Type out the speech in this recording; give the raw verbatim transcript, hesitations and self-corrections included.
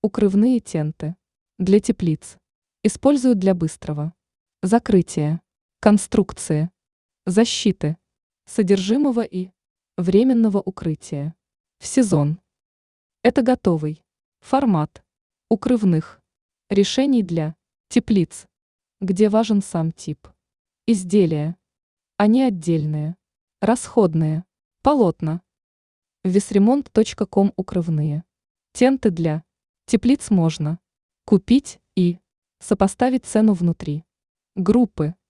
Укрывные тенты. Для теплиц. Используют для быстрого закрытия, конструкции, защиты, содержимого и временного укрытия. В сезон. Это готовый формат укрывных решений для теплиц, где важен сам тип изделия, а не отдельные, расходные, полотна. весремонт точка ком укрывные тенты для теплиц можно купить и сопоставить цену внутри группы